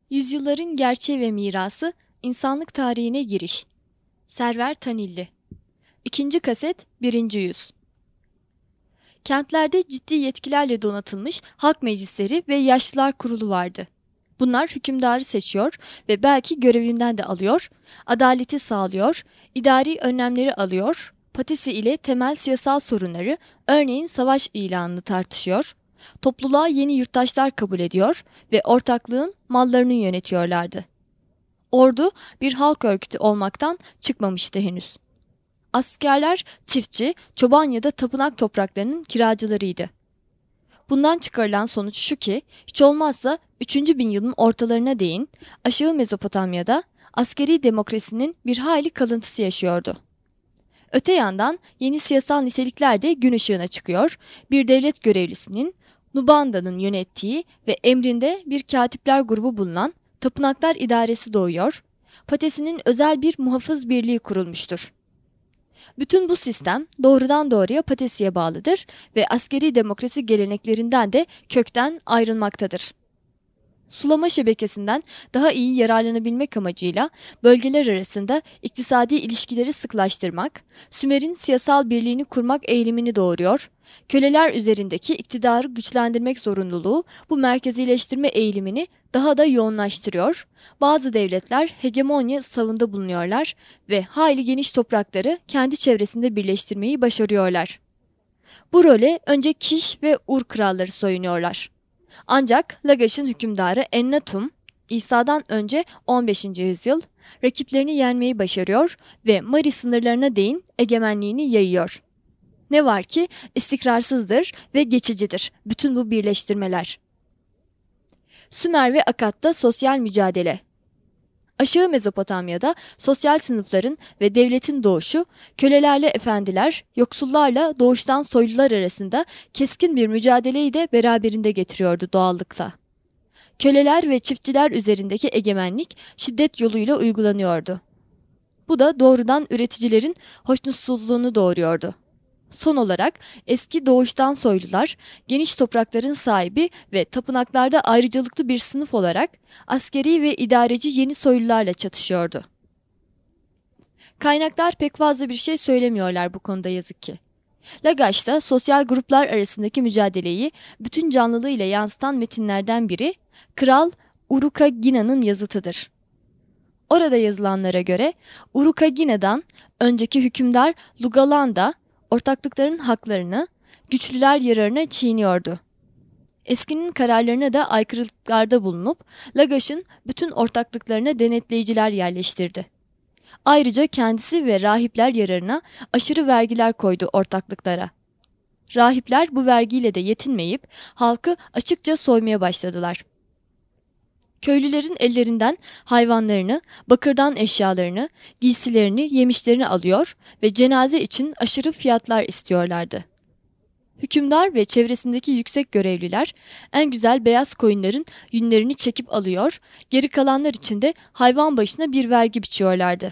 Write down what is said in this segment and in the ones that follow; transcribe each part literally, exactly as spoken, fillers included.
Yüzyılların gerçeği ve mirası, insanlık tarihine giriş. Server Tanilli. İkinci kaset, birinci yüz. Kentlerde ciddi yetkilerle donatılmış halk meclisleri ve yaşlılar kurulu vardı. Bunlar hükümdarı seçiyor ve belki görevinden de alıyor, adaleti sağlıyor, idari önlemleri alıyor, patisi ile temel siyasal sorunları, örneğin savaş ilanını tartışıyor, topluluğa yeni yurttaşlar kabul ediyor ve ortaklığın mallarını yönetiyorlardı. Ordu bir halk örgütü olmaktan çıkmamıştı henüz. Askerler çiftçi, çoban ya da tapınak topraklarının kiracılarıydı. Bundan çıkarılan sonuç şu ki, hiç olmazsa üçüncü bin yılın ortalarına değin aşağı Mezopotamya'da askeri demokrasinin bir hayli kalıntısı yaşıyordu. Öte yandan yeni siyasal nitelikler de gün ışığına çıkıyor, bir devlet görevlisinin Nubanda'nın yönettiği ve emrinde bir katipler grubu bulunan tapınaklar idaresi doğuyor, Patesi'nin özel bir muhafız birliği kurulmuştur. Bütün bu sistem doğrudan doğruya Patesi'ye bağlıdır ve askeri demokrasi geleneklerinden de kökten ayrılmaktadır. Sulama şebekesinden daha iyi yararlanabilmek amacıyla bölgeler arasında iktisadi ilişkileri sıklaştırmak, Sümer'in siyasal birliğini kurmak eğilimini doğuruyor, köleler üzerindeki iktidarı güçlendirmek zorunluluğu bu merkezileştirme eğilimini daha da yoğunlaştırıyor, bazı devletler hegemonya savında bulunuyorlar ve hayli geniş toprakları kendi çevresinde birleştirmeyi başarıyorlar. Bu role önce Kiş ve Ur kralları soyunuyorlar. Ancak Lagaş'ın hükümdarı Ennatum, İsa'dan önce on beşinci yüzyıl, rakiplerini yenmeyi başarıyor ve Mari sınırlarına değin egemenliğini yayıyor. Ne var ki istikrarsızdır ve geçicidir bütün bu birleştirmeler. Sümer ve Akkad'da sosyal mücadele. Aşağı Mezopotamya'da sosyal sınıfların ve devletin doğuşu, kölelerle efendiler, yoksullarla doğuştan soylular arasında keskin bir mücadeleyi de beraberinde getiriyordu doğallıkla. Köleler ve çiftçiler üzerindeki egemenlik şiddet yoluyla uygulanıyordu. Bu da doğrudan üreticilerin hoşnutsuzluğunu doğuruyordu. Son olarak eski doğuştan soylular, geniş toprakların sahibi ve tapınaklarda ayrıcalıklı bir sınıf olarak askeri ve idareci yeni soylularla çatışıyordu. Kaynaklar pek fazla bir şey söylemiyorlar bu konuda yazık ki. Lagaş'ta sosyal gruplar arasındaki mücadeleyi bütün canlılığıyla yansıtan metinlerden biri, Kral Urukagina'nın yazıtıdır. Orada yazılanlara göre Urukagina'dan önceki hükümdar Lugalanda, ortaklıkların haklarını güçlüler yararına çiğniyordu. Eskinin kararlarına da aykırılıklarda bulunup Lagaş'ın bütün ortaklıklarına denetleyiciler yerleştirdi. Ayrıca kendisi ve rahipler yararına aşırı vergiler koydu ortaklıklara. Rahipler bu vergiyle de yetinmeyip halkı açıkça soymaya başladılar. Köylülerin ellerinden hayvanlarını, bakırdan eşyalarını, giysilerini, yemişlerini alıyor ve cenaze için aşırı fiyatlar istiyorlardı. Hükümdar ve çevresindeki yüksek görevliler en güzel beyaz koyunların yünlerini çekip alıyor, geri kalanlar için de hayvan başına bir vergi biçiyorlardı.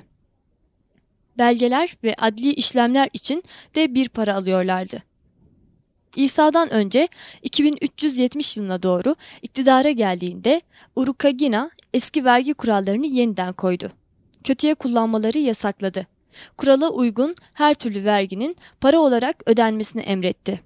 Belgeler ve adli işlemler için de bir para alıyorlardı. İsa'dan önce iki bin üç yüz yetmiş yılına doğru iktidara geldiğinde Urukagina eski vergi kurallarını yeniden koydu. Kötüye kullanmaları yasakladı. Kurala uygun her türlü verginin para olarak ödenmesini emretti.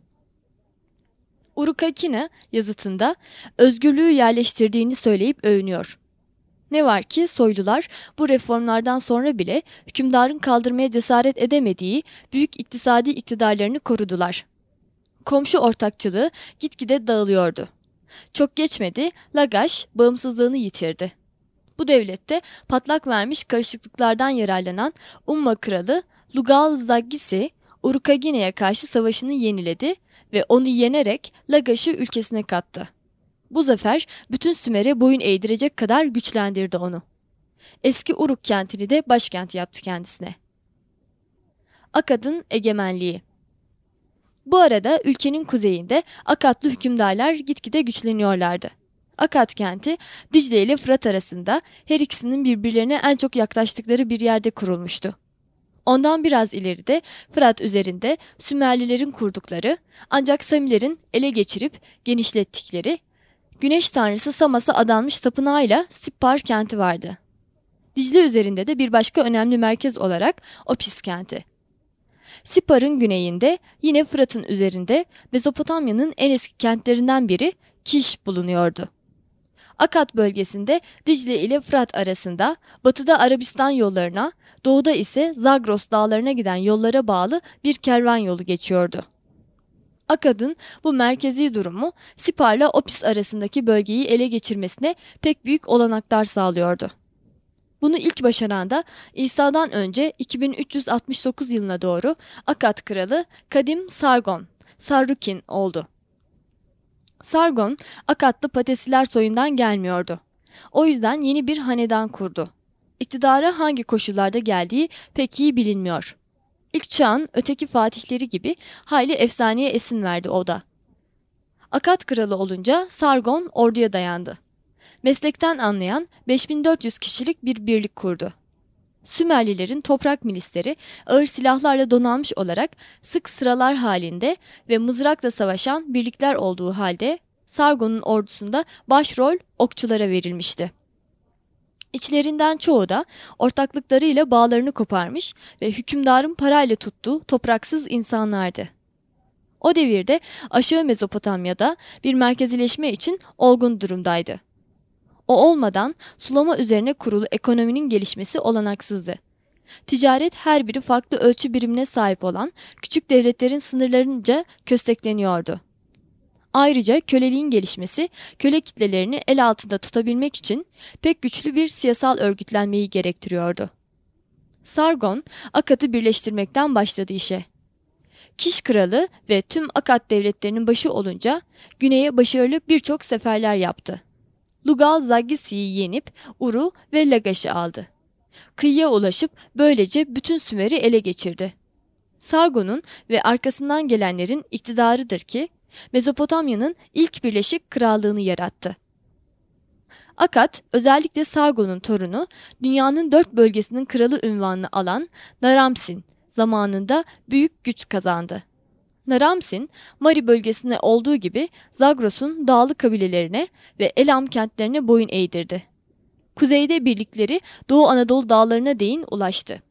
Urukagina yazıtında özgürlüğü yerleştirdiğini söyleyip övünüyor. Ne var ki soylular bu reformlardan sonra bile hükümdarın kaldırmaya cesaret edemediği büyük iktisadi iktidarlarını korudular. Komşu ortakçılığı gitgide dağılıyordu. Çok geçmedi, Lagaş bağımsızlığını yitirdi. Bu devlette patlak vermiş karışıklıklardan yararlanan Umma kralı Lugal-Zaggisi, Urukagina'ya karşı savaşını yeniledi ve onu yenerek Lagaş'ı ülkesine kattı. Bu zafer bütün Sümer'e boyun eğdirecek kadar güçlendirdi onu. Eski Uruk kentini de başkent yaptı kendisine. Akkad'ın egemenliği. Bu arada ülkenin kuzeyinde Akkadlı hükümdarlar gitgide güçleniyorlardı. Akkad kenti Dicle ile Fırat arasında her ikisinin birbirlerine en çok yaklaştıkları bir yerde kurulmuştu. Ondan biraz ileride Fırat üzerinde Sümerlilerin kurdukları ancak Samilerin ele geçirip genişlettikleri Güneş tanrısı Samas'a adanmış tapınağıyla Sippar kenti vardı. Dicle üzerinde de bir başka önemli merkez olarak Opis kenti. Sippar'ın güneyinde yine Fırat'ın üzerinde Mezopotamya'nın en eski kentlerinden biri Kiş bulunuyordu. Akkad bölgesinde Dicle ile Fırat arasında, batıda Arabistan yollarına, doğuda ise Zagros dağlarına giden yollara bağlı bir kervan yolu geçiyordu. Akkad'ın bu merkezi durumu Sippar'la Opis arasındaki bölgeyi ele geçirmesine pek büyük olanaklar sağlıyordu. Bunu ilk başaran da İsa'dan önce iki bin üç yüz altmış dokuz yılına doğru Akkad kralı Kadim Sargon, Sarrukin oldu. Sargon, Akkadlı Patesiler soyundan gelmiyordu. O yüzden yeni bir hanedan kurdu. İktidara hangi koşullarda geldiği pek iyi bilinmiyor. İlk çağın öteki fatihleri gibi hayli efsaneye esin verdi o da. Akkad kralı olunca Sargon orduya dayandı. Meslekten anlayan beş bin dört yüz kişilik bir birlik kurdu. Sümerlilerin toprak milisleri ağır silahlarla donanmış olarak sık sıralar halinde ve mızrakla savaşan birlikler olduğu halde Sargon'un ordusunda başrol okçulara verilmişti. İçlerinden çoğu da ortaklıklarıyla bağlarını koparmış ve hükümdarın parayla tuttuğu topraksız insanlardı. O devirde Aşağı Mezopotamya'da bir merkezileşme için olgun durumdaydı. O olmadan sulama üzerine kurulu ekonominin gelişmesi olanaksızdı. Ticaret her biri farklı ölçü birimine sahip olan küçük devletlerin sınırlarınca köstekleniyordu. Ayrıca köleliğin gelişmesi köle kitlelerini el altında tutabilmek için pek güçlü bir siyasal örgütlenmeyi gerektiriyordu. Sargon, Akkad'ı birleştirmekten başladı işe. Kiş kralı ve tüm Akkad devletlerinin başı olunca güneye başarılı birçok seferler yaptı. Lugal Zagisi'yi yenip Uru ve Lagaş'ı aldı. Kıyıya ulaşıp böylece bütün Sümer'i ele geçirdi. Sargon'un ve arkasından gelenlerin iktidarıdır ki Mezopotamya'nın ilk birleşik krallığını yarattı. Akkad, özellikle Sargon'un torunu, dünyanın dört bölgesinin kralı unvanını alan Naramsin zamanında büyük güç kazandı. Naramsin, Mari bölgesinde olduğu gibi Zagros'un dağlı kabilelerine ve Elam kentlerine boyun eğdirdi. Kuzeyde birlikleri Doğu Anadolu dağlarına değin ulaştı.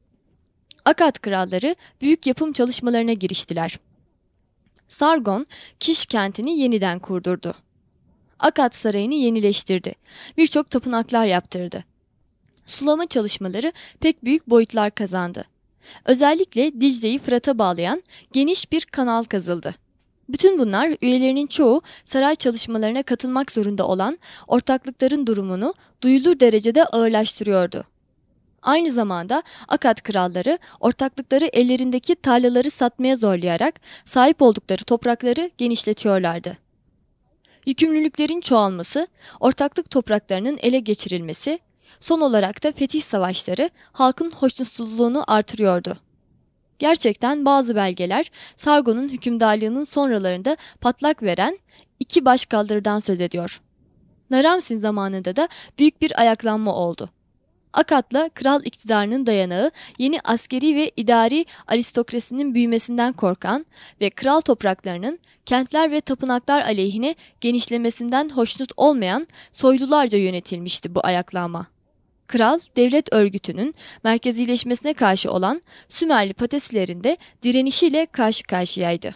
Akkad kralları büyük yapım çalışmalarına giriştiler. Sargon, Kiş kentini yeniden kurdurdu. Akkad sarayını yenileştirdi. Birçok tapınaklar yaptırdı. Sulama çalışmaları pek büyük boyutlar kazandı. Özellikle Dicle'yi Fırat'a bağlayan geniş bir kanal kazıldı. Bütün bunlar üyelerinin çoğu saray çalışmalarına katılmak zorunda olan ortaklıkların durumunu duyulur derecede ağırlaştırıyordu. Aynı zamanda Akkad kralları ortaklıkları ellerindeki tarlaları satmaya zorlayarak sahip oldukları toprakları genişletiyorlardı. Yükümlülüklerin çoğalması, ortaklık topraklarının ele geçirilmesi, son olarak da fetih savaşları halkın hoşnutsuzluğunu artırıyordu. Gerçekten bazı belgeler Sargon'un hükümdarlığının sonralarında patlak veren iki başkaldırıdan söz ediyor. Naramsin zamanında da büyük bir ayaklanma oldu. Akkad'la kral iktidarının dayanağı yeni askeri ve idari aristokrasinin büyümesinden korkan ve kral topraklarının kentler ve tapınaklar aleyhine genişlemesinden hoşnut olmayan soylularca yönetilmişti bu ayaklanma. Kral, devlet örgütünün merkezileşmesine karşı olan Sümerli Patesilerin de direnişiyle karşı karşıyaydı.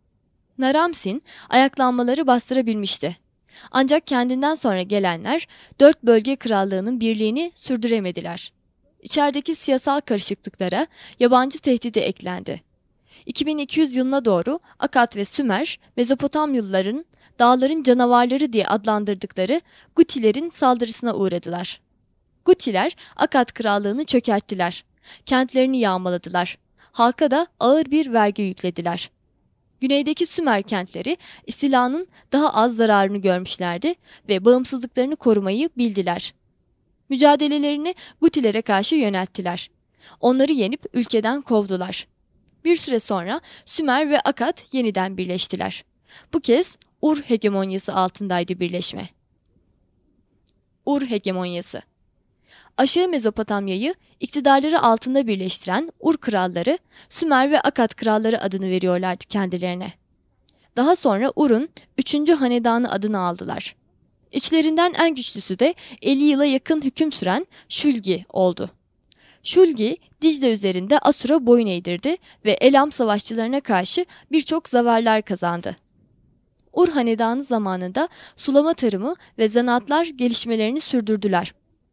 Naramsin ayaklanmaları bastırabilmişti. Ancak kendinden sonra gelenler dört bölge krallığının birliğini sürdüremediler. İçerideki siyasal karışıklıklara yabancı tehdidi eklendi. iki bin iki yüz yılına doğru Akkad ve Sümer, Mezopotamyalıların dağların canavarları diye adlandırdıkları Gutilerin saldırısına uğradılar. Gutiler Akkad krallığını çökerttiler. Kentlerini yağmaladılar. Halka da ağır bir vergi yüklediler. Güneydeki Sümer kentleri istilanın daha az zararını görmüşlerdi ve bağımsızlıklarını korumayı bildiler. Mücadelelerini Gutilere karşı yönelttiler. Onları yenip ülkeden kovdular. Bir süre sonra Sümer ve Akkad yeniden birleştiler. Bu kez Ur hegemonyası altındaydı birleşme. Ur hegemonyası. Aşağı Mezopotamya'yı iktidarları altında birleştiren Ur kralları, Sümer ve Akkad kralları adını veriyorlardı kendilerine. Daha sonra Ur'un üçüncü hanedanı adını aldılar. İçlerinden en güçlüsü de elli yıla yakın hüküm süren Şulgi oldu. Şulgi, Dicle üzerinde Asur'a boyun eğdirdi ve Elam savaşçılarına karşı birçok zaferler kazandı. Ur Hanedanı zamanında sulama tarımı ve zanaatlar gelişmelerini sürdürdüler.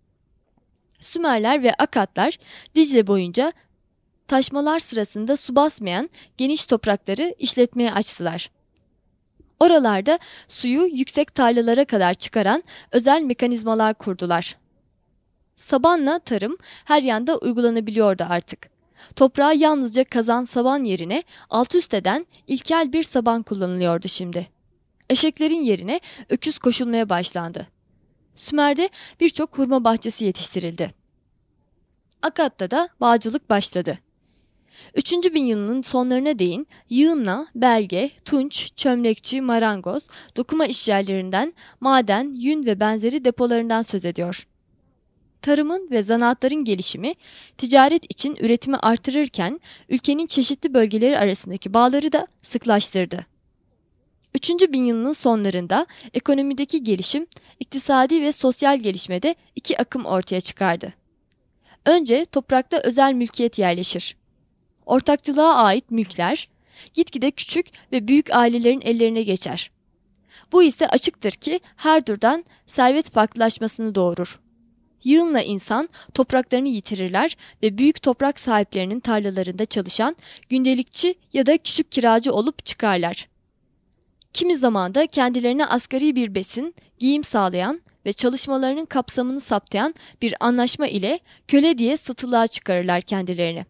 Sümerler ve Akatlar Dicle boyunca taşmalar sırasında su basmayan geniş toprakları işletmeye açtılar. Oralarda suyu yüksek tarlalara kadar çıkaran özel mekanizmalar kurdular. Sabanla tarım her yanda uygulanabiliyordu artık. Toprağı yalnızca kazan saban yerine alt üst eden ilkel bir saban kullanılıyordu şimdi. Eşeklerin yerine öküz koşulmaya başlandı. Sümer'de birçok hurma bahçesi yetiştirildi. Akat'ta da bağcılık başladı. Üçüncü bin yılının sonlarına değin yığınla belge, tunç, çömlekçi, marangoz, dokuma işyerlerinden, maden, yün ve benzeri depolarından söz ediyor. Tarımın ve zanaatların gelişimi, ticaret için üretimi artırırken ülkenin çeşitli bölgeleri arasındaki bağları da sıklaştırdı. Üçüncü bin yılının sonlarında ekonomideki gelişim, iktisadi ve sosyal gelişmede iki akım ortaya çıkardı. Önce toprakta özel mülkiyet yerleşir. Ortakçılığa ait mülkler, gitgide küçük ve büyük ailelerin ellerine geçer. Bu ise açıktır ki her türden servet farklılaşmasını doğurur. Yığınla insan topraklarını yitirirler ve büyük toprak sahiplerinin tarlalarında çalışan gündelikçi ya da küçük kiracı olup çıkarlar. Kimi zaman da kendilerine asgari bir besin, giyim sağlayan ve çalışmalarının kapsamını saptayan bir anlaşma ile köle diye satılığa çıkarırlar kendilerini.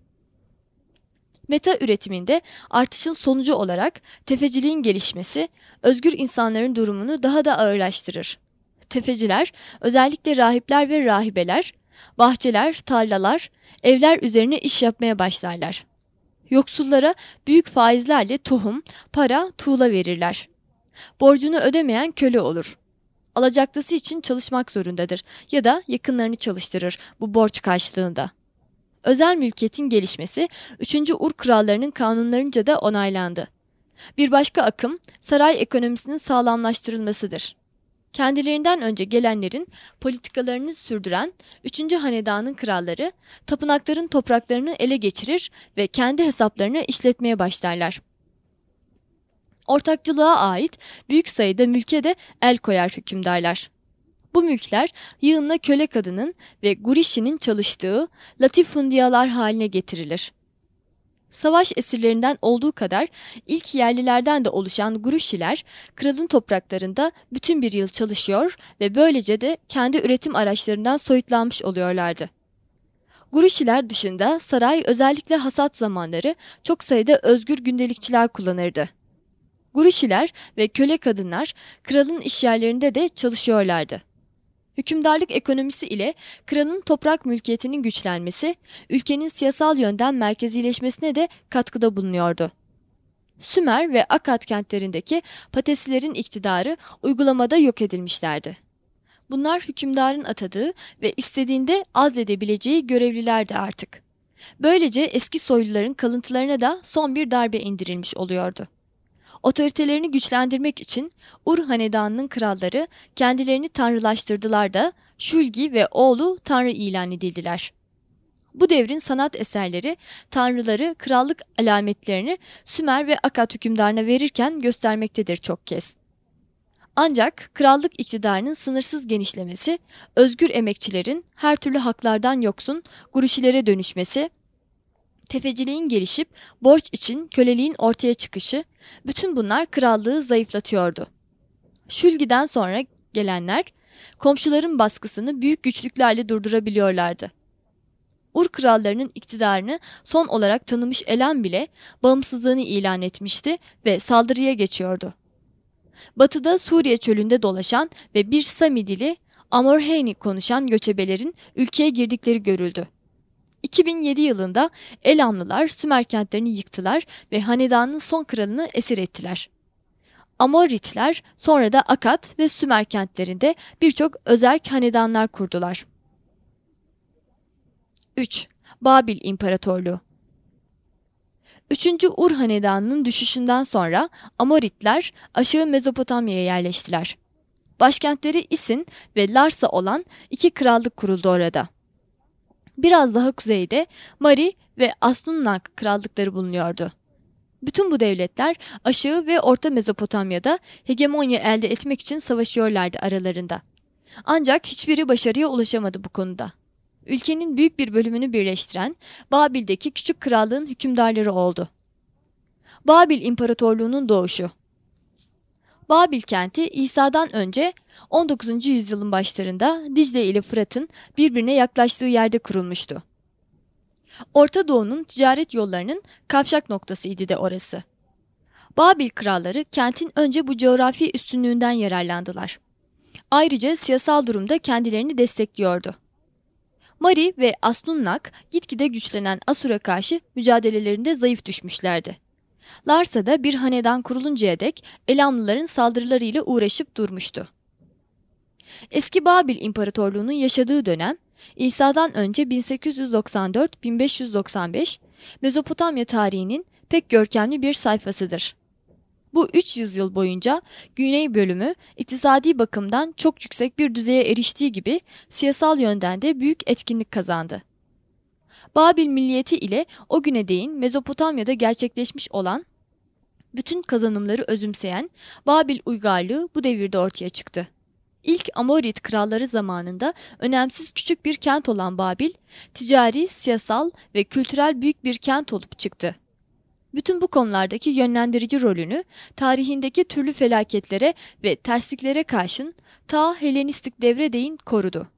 Meta üretiminde artışın sonucu olarak tefeciliğin gelişmesi, özgür insanların durumunu daha da ağırlaştırır. Tefeciler, özellikle rahipler ve rahibeler, bahçeler, tarlalar, evler üzerine iş yapmaya başlarlar. Yoksullara büyük faizlerle tohum, para, tuğla verirler. Borcunu ödemeyen köle olur. Alacaklısı için çalışmak zorundadır ya da yakınlarını çalıştırır bu borç karşılığında. Özel mülkiyetin gelişmesi üçüncü Ur krallarının kanunlarınca da onaylandı. Bir başka akım saray ekonomisinin sağlamlaştırılmasıdır. Kendilerinden önce gelenlerin politikalarını sürdüren üçüncü hanedanın kralları tapınakların topraklarını ele geçirir ve kendi hesaplarını işletmeye başlarlar. Ortakçılığa ait büyük sayıda mülke de el koyar hükümdarlar. Bu mülkler yığınla köle kadının ve gurişinin çalıştığı latifundiyalar haline getirilir. Savaş esirlerinden olduğu kadar ilk yerlilerden de oluşan guruşiler kralın topraklarında bütün bir yıl çalışıyor ve böylece de kendi üretim araçlarından soyutlanmış oluyorlardı. Guruşiler dışında saray özellikle hasat zamanları çok sayıda özgür gündelikçiler kullanırdı. Guruşiler ve köle kadınlar kralın işyerlerinde de çalışıyorlardı. Hükümdarlık ekonomisi ile kralın toprak mülkiyetinin güçlenmesi, ülkenin siyasal yönden merkezileşmesine de katkıda bulunuyordu. Sümer ve Akkad kentlerindeki patesilerin iktidarı uygulamada yok edilmişlerdi. Bunlar hükümdarın atadığı ve istediğinde azledebileceği görevlilerdi artık. Böylece eski soyluların kalıntılarına da son bir darbe indirilmiş oluyordu. Otoritelerini güçlendirmek için Ur Hanedanı'nın kralları kendilerini tanrılaştırdılar da Şulgi ve oğlu tanrı ilan edildiler. Bu devrin sanat eserleri tanrıları, krallık alametlerini Sümer ve Akkad hükümdarına verirken göstermektedir çok kez. Ancak krallık iktidarının sınırsız genişlemesi, özgür emekçilerin her türlü haklardan yoksun guruşilere dönüşmesi, tefeciliğin gelişip borç için köleliğin ortaya çıkışı, bütün bunlar krallığı zayıflatıyordu. Şulgi'den sonra gelenler, komşuların baskısını büyük güçlüklerle durdurabiliyorlardı. Ur krallarının iktidarını son olarak tanımış Elam bile bağımsızlığını ilan etmişti ve saldırıya geçiyordu. Batıda Suriye çölünde dolaşan ve bir Sami dili Amorheni konuşan göçebelerin ülkeye girdikleri görüldü. iki bin yedi yılında Elamlılar Sümer kentlerini yıktılar ve hanedanın son kralını esir ettiler. Amoritler sonra da Akkad ve Sümer kentlerinde birçok özerk hanedanlar kurdular. üç. Babil İmparatorluğu. üçüncü Ur Hanedanı'nın düşüşünden sonra Amoritler aşağı Mezopotamya'ya yerleştiler. Başkentleri İsin ve Larsa olan iki krallık kuruldu orada. Biraz daha kuzeyde Mari ve Asnunnak krallıkları bulunuyordu. Bütün bu devletler Aşağı ve Orta Mezopotamya'da hegemonya elde etmek için savaşıyorlardı aralarında. Ancak hiçbiri başarıya ulaşamadı bu konuda. Ülkenin büyük bir bölümünü birleştiren Babil'deki küçük krallığın hükümdarları oldu. Babil İmparatorluğu'nun doğuşu. Babil kenti İsa'dan önce on dokuzuncu yüzyılın başlarında Dicle ile Fırat'ın birbirine yaklaştığı yerde kurulmuştu. Orta Doğu'nun ticaret yollarının kavşak noktasıydı de orası. Babil kralları kentin önce bu coğrafi üstünlüğünden yararlandılar. Ayrıca siyasal durumda kendilerini destekliyordu. Mari ve Asnunnak gitgide güçlenen Asur'a karşı mücadelelerinde zayıf düşmüşlerdi. Larsa'da bir hanedan kuruluncaya dek Elamlıların saldırılarıyla uğraşıp durmuştu. Eski Babil İmparatorluğu'nun yaşadığı dönem, İsa'dan önce bin sekiz yüz doksan dört - bin beş yüz doksan beş Mezopotamya tarihinin pek görkemli bir sayfasıdır. Bu üç yüzyıl boyunca güney bölümü iktisadi bakımdan çok yüksek bir düzeye eriştiği gibi siyasal yönden de büyük etkinlik kazandı. Babil milliyeti ile o güne değin Mezopotamya'da gerçekleşmiş olan bütün kazanımları özümseyen Babil uygarlığı bu devirde ortaya çıktı. İlk Amorit kralları zamanında önemsiz küçük bir kent olan Babil, ticari, siyasal ve kültürel büyük bir kent olup çıktı. Bütün bu konulardaki yönlendirici rolünü tarihindeki türlü felaketlere ve tersliklere karşın ta Helenistik devre değin korudu.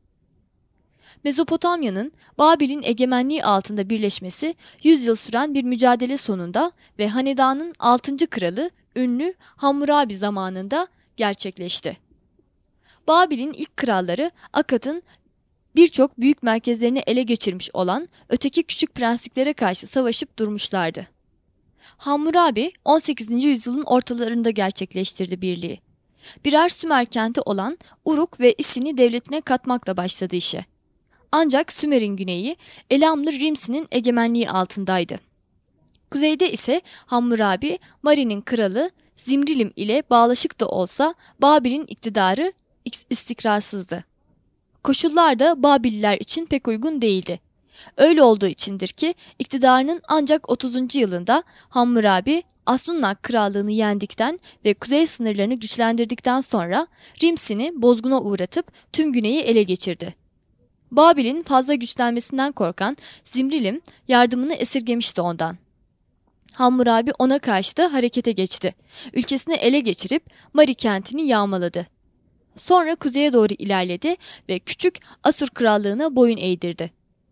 Mezopotamya'nın Babil'in egemenliği altında birleşmesi yüz yıl süren bir mücadele sonunda ve hanedanın altıncı kralı ünlü Hammurabi zamanında gerçekleşti. Babil'in ilk kralları Akat'ın birçok büyük merkezlerini ele geçirmiş olan öteki küçük prensliklere karşı savaşıp durmuşlardı. Hammurabi on sekizinci yüzyılın ortalarında gerçekleştirdi birliği. Birer Sümer kenti olan Uruk ve İsin'i devletine katmakla başladı işe. Ancak Sümer'in güneyi Elamlı Rimsi'nin egemenliği altındaydı. Kuzeyde ise Hammurabi, Mari'nin kralı Zimrilim ile bağlaşık da olsa Babil'in iktidarı istikrarsızdı. Koşullar da Babililer için pek uygun değildi. Öyle olduğu içindir ki iktidarının ancak otuzuncu yılında Hammurabi, Asnunnak krallığını yendikten ve kuzey sınırlarını güçlendirdikten sonra Rimsi'ni bozguna uğratıp tüm güneyi ele geçirdi. Babil'in fazla güçlenmesinden korkan Zimrilim yardımını esirgemişti ondan. Hammurabi ona karşı da harekete geçti. Ülkesini ele geçirip Mari kentini yağmaladı. Sonra kuzeye doğru ilerledi ve küçük Asur krallığına boyun eğdirdi.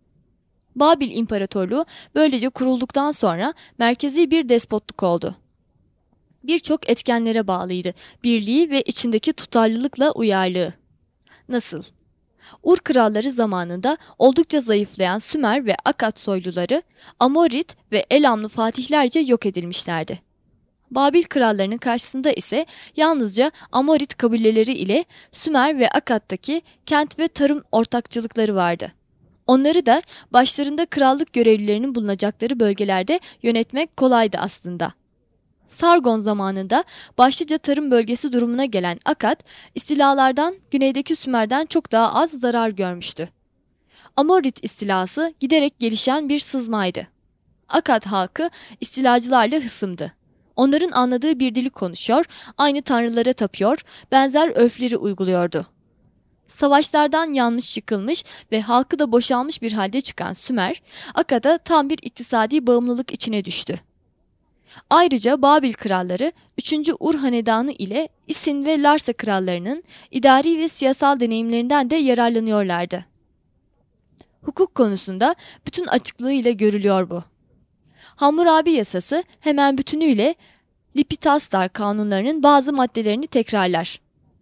Babil İmparatorluğu böylece kurulduktan sonra merkezi bir despotluk oldu. Birçok etkenlere bağlıydı, birliği ve içindeki tutarlılıkla uyarlığı. Nasıl? Ur kralları zamanında oldukça zayıflayan Sümer ve Akat soyluları Amorit ve Elamlı fatihlerce yok edilmişlerdi. Babil krallarının karşısında ise yalnızca Amorit kabileleri ile Sümer ve Akat'taki kent ve tarım ortakçılıkları vardı. Onları da başlarında krallık görevlilerinin bulunacakları bölgelerde yönetmek kolaydı aslında. Sargon zamanında başlıca tarım bölgesi durumuna gelen Akat, istilalardan güneydeki Sümer'den çok daha az zarar görmüştü. Amorit istilası giderek gelişen bir sızmaydı. Akat halkı istilacılarla hısımdı. Onların anladığı bir dili konuşuyor, aynı tanrılara tapıyor, benzer örfleri uyguluyordu. Savaşlardan yanmış yıkılmış ve halkı da boşalmış bir halde çıkan Sümer, Akat'a tam bir iktisadi bağımlılık içine düştü. Ayrıca Babil kralları üçüncü Ur hanedanı ile İsin ve Larsa krallarının idari ve siyasal deneyimlerinden de yararlanıyorlardı. Hukuk konusunda bütün açıklığıyla görülüyor bu. Hammurabi yasası hemen bütünüyle Lipitastar kanunlarının bazı maddelerini tekrarlar.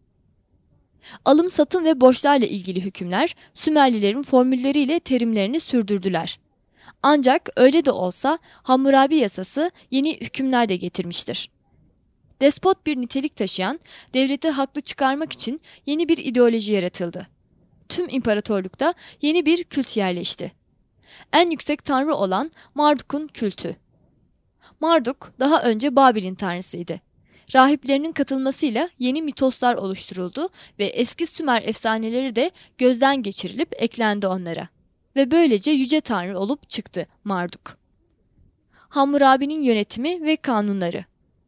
Alım satım ve borçlarla ilgili hükümler Sümerlilerin formülleriyle terimlerini sürdürdüler. Ancak öyle de olsa Hammurabi yasası yeni hükümler de getirmiştir. Despot bir nitelik taşıyan, devleti haklı çıkarmak için yeni bir ideoloji yaratıldı. Tüm imparatorlukta yeni bir kült yerleşti. En yüksek tanrı olan Marduk'un kültü. Marduk daha önce Babil'in tanrısıydı. Rahiplerinin katılmasıyla yeni mitoslar oluşturuldu ve eski Sümer efsaneleri de gözden geçirilip eklendi onlara. Ve böylece yüce tanrı olup çıktı Marduk. Hammurabi'nin yönetimi ve kanunları.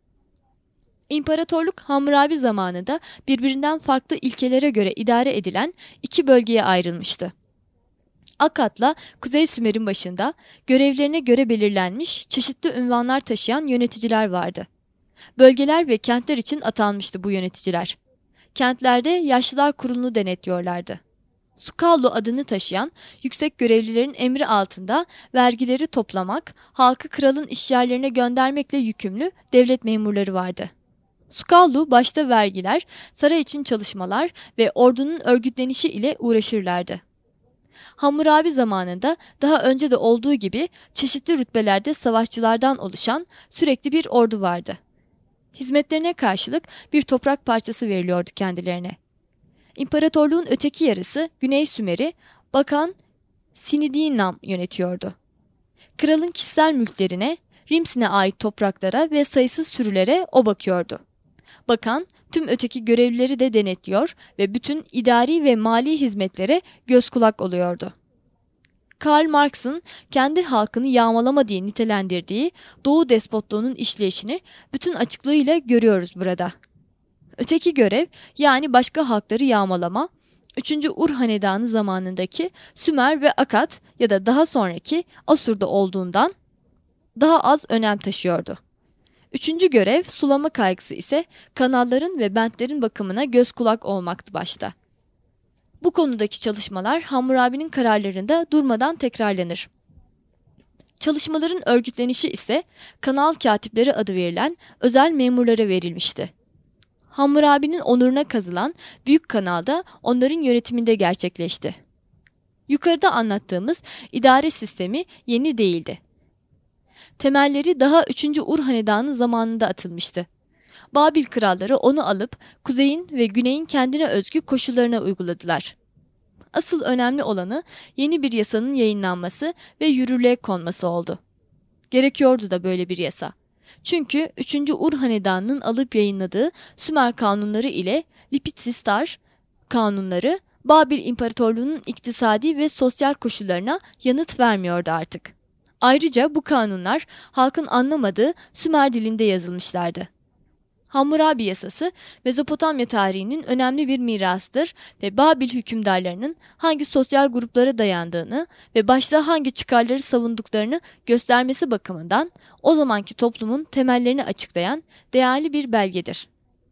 İmparatorluk Hammurabi zamanında birbirinden farklı ilkelere göre idare edilen iki bölgeye ayrılmıştı. Akkad'la Kuzey Sümer'in başında görevlerine göre belirlenmiş çeşitli unvanlar taşıyan yöneticiler vardı. Bölgeler ve kentler için atanmıştı bu yöneticiler. Kentlerde yaşlılar kurulunu denetliyorlardı. Sukallu adını taşıyan yüksek görevlilerin emri altında vergileri toplamak, halkı kralın işyerlerine göndermekle yükümlü devlet memurları vardı. Sukallu başta vergiler, saray için çalışmalar ve ordunun örgütlenişi ile uğraşırlardı. Hammurabi zamanında daha önce de olduğu gibi çeşitli rütbelerde savaşçılardan oluşan sürekli bir ordu vardı. Hizmetlerine karşılık bir toprak parçası veriliyordu kendilerine. İmparatorluğun öteki yarısı Güney Sümer'i Bakan Sinidinam yönetiyordu. Kralın kişisel mülklerine, Rimsin'e ait topraklara ve sayısız sürülere o bakıyordu. Bakan tüm öteki görevlileri de denetliyor ve bütün idari ve mali hizmetlere göz kulak oluyordu. Karl Marx'ın kendi halkını yağmalama diye nitelendirdiği Doğu despotluğunun işleyişini bütün açıklığıyla görüyoruz burada. Öteki görev, yani başka halkları yağmalama, üçüncü Ur Hanedanı zamanındaki Sümer ve Akkad ya da daha sonraki Asur'da olduğundan daha az önem taşıyordu. Üçüncü görev, sulama kaygısı ise kanalların ve bentlerin bakımına göz kulak olmaktı başta. Bu konudaki çalışmalar Hammurabi'nin kararlarında durmadan tekrarlanır. Çalışmaların örgütlenişi ise kanal katipleri adı verilen özel memurlara verilmişti. Hammurabi'nin onuruna kazılan Büyük Kanal da onların yönetiminde gerçekleşti. Yukarıda anlattığımız idare sistemi yeni değildi. Temelleri daha üçüncü Ur Hanedanı zamanında atılmıştı. Babil kralları onu alıp kuzeyin ve güneyin kendine özgü koşullarına uyguladılar. Asıl önemli olanı yeni bir yasanın yayınlanması ve yürürlüğe konması oldu. Gerekiyordu da böyle bir yasa. Çünkü üçüncü Ur Hanedanı'nın alıp yayınladığı Sümer kanunları ile Lipitsistar kanunları Babil İmparatorluğu'nun iktisadi ve sosyal koşullarına yanıt vermiyordu artık. Ayrıca bu kanunlar halkın anlamadığı Sümer dilinde yazılmışlardı. Hammurabi yasası Mezopotamya tarihinin önemli bir mirasıdır ve Babil hükümdarlarının hangi sosyal gruplara dayandığını ve başta hangi çıkarları savunduklarını göstermesi bakımından o zamanki toplumun temellerini açıklayan değerli bir belgedir.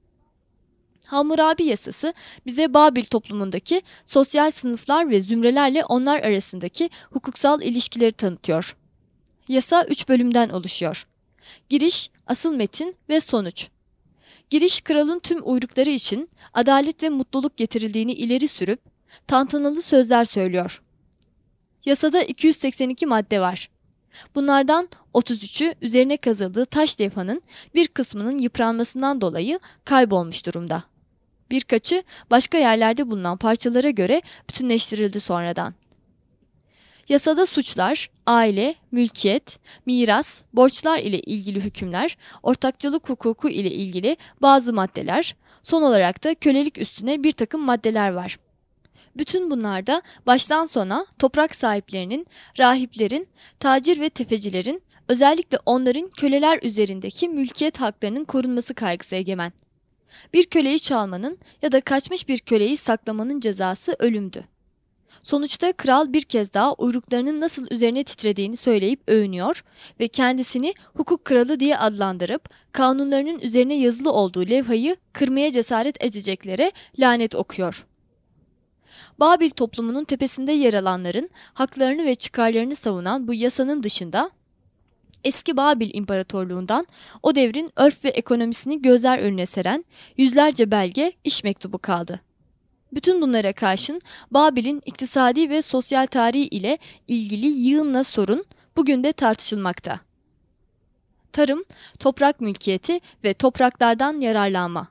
Hammurabi yasası bize Babil toplumundaki sosyal sınıflar ve zümrelerle onlar arasındaki hukuksal ilişkileri tanıtıyor. Yasa üç bölümden oluşuyor. Giriş, asıl metin ve sonuç. Giriş, kralın tüm uyrukları için adalet ve mutluluk getirildiğini ileri sürüp tantanalı sözler söylüyor. Yasada iki yüz seksen iki madde var. Bunlardan otuz üçü üzerine kazıldığı taş levhanın bir kısmının yıpranmasından dolayı kaybolmuş durumda. Birkaçı başka yerlerde bulunan parçalara göre bütünleştirildi sonradan. Yasada suçlar, aile, mülkiyet, miras, borçlar ile ilgili hükümler, ortakçılık hukuku ile ilgili bazı maddeler, son olarak da kölelik üstüne bir takım maddeler var. Bütün bunlarda baştan sona toprak sahiplerinin, rahiplerin, tacir ve tefecilerin, özellikle onların köleler üzerindeki mülkiyet haklarının korunması kaygısı egemen. Bir köleyi çalmanın ya da kaçmış bir köleyi saklamanın cezası ölümdü. Sonuçta kral bir kez daha uyruklarının nasıl üzerine titrediğini söyleyip övünüyor ve kendisini hukuk kralı diye adlandırıp kanunlarının üzerine yazılı olduğu levhayı kırmaya cesaret edeceklere lanet okuyor. Babil toplumunun tepesinde yer alanların haklarını ve çıkarlarını savunan bu yasanın dışında eski Babil İmparatorluğundan o devrin örf ve ekonomisini gözler önüne seren yüzlerce belge, iş mektubu kaldı. Bütün bunlara karşın Babil'in iktisadi ve sosyal tarihi ile ilgili yığınla sorun bugün de tartışılmakta. Tarım, toprak mülkiyeti ve topraklardan yararlanma.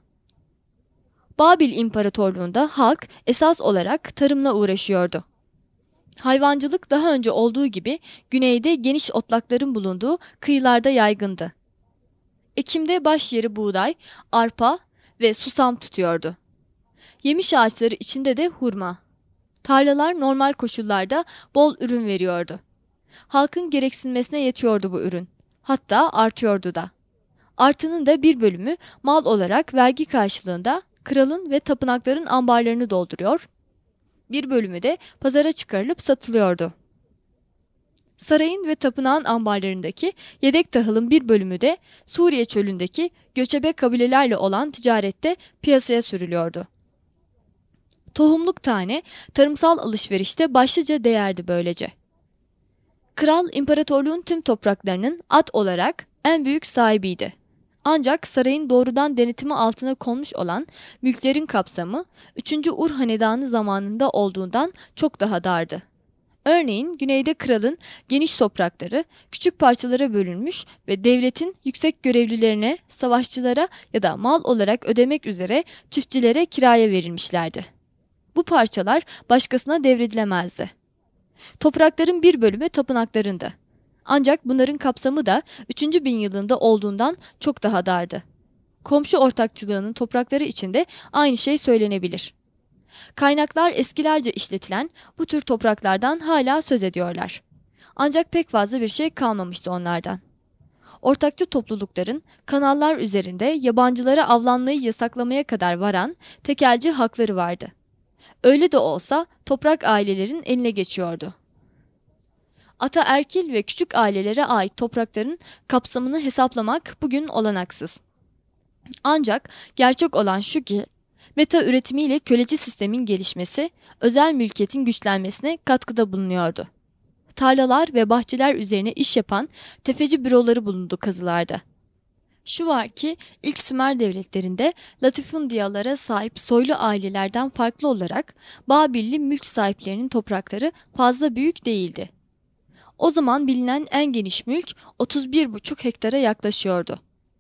Babil İmparatorluğu'nda halk esas olarak tarımla uğraşıyordu. Hayvancılık daha önce olduğu gibi güneyde geniş otlakların bulunduğu kıyılarda yaygındı. Ekim'de baş yeri buğday, arpa ve susam tutuyordu. Yemiş ağaçları içinde de hurma. Tarlalar normal koşullarda bol ürün veriyordu. Halkın gereksinmesine yetiyordu bu ürün. Hatta artıyordu da. Artının da bir bölümü mal olarak vergi karşılığında kralın ve tapınakların ambarlarını dolduruyor, bir bölümü de pazara çıkarılıp satılıyordu. Sarayın ve tapınağın ambarlarındaki yedek tahılın bir bölümü de Suriye çölündeki göçebe kabilelerle olan ticarette piyasaya sürülüyordu. Tohumluk tane tarımsal alışverişte başlıca değerdi böylece. Kral imparatorluğun tüm topraklarının at olarak en büyük sahibiydi. Ancak sarayın doğrudan denetimi altına konmuş olan mülklerin kapsamı üçüncü Ur Hanedanı zamanında olduğundan çok daha dardı. Örneğin güneyde kralın geniş toprakları küçük parçalara bölünmüş ve devletin yüksek görevlilerine, savaşçılara ya da mal olarak ödemek üzere çiftçilere kiraya verilmişlerdi. Bu parçalar başkasına devredilemezdi. Toprakların bir bölümü tapınaklarındı. Ancak bunların kapsamı da üçüncü bin yılında olduğundan çok daha dardı. Komşu ortakçılığının toprakları içinde aynı şey söylenebilir. Kaynaklar eskilerce işletilen bu tür topraklardan hala söz ediyorlar. Ancak pek fazla bir şey kalmamıştı onlardan. Ortakçı toplulukların kanallar üzerinde yabancılara avlanmayı yasaklamaya kadar varan tekelci hakları vardı. Öyle de olsa toprak ailelerin eline geçiyordu. Ataerkil ve küçük ailelere ait toprakların kapsamını hesaplamak bugün olanaksız. Ancak gerçek olan şu ki, meta üretimiyle köleci sistemin gelişmesi, özel mülkiyetin güçlenmesine katkıda bulunuyordu. Tarlalar ve bahçeler üzerine iş yapan tefeci büroları bulundu kazılarda. Şu var ki, ilk Sümer devletlerinde latifundiyalara sahip soylu ailelerden farklı olarak Babilli mülk sahiplerinin toprakları fazla büyük değildi. O zaman bilinen en geniş mülk otuz bir buçuk hektara yaklaşıyordu.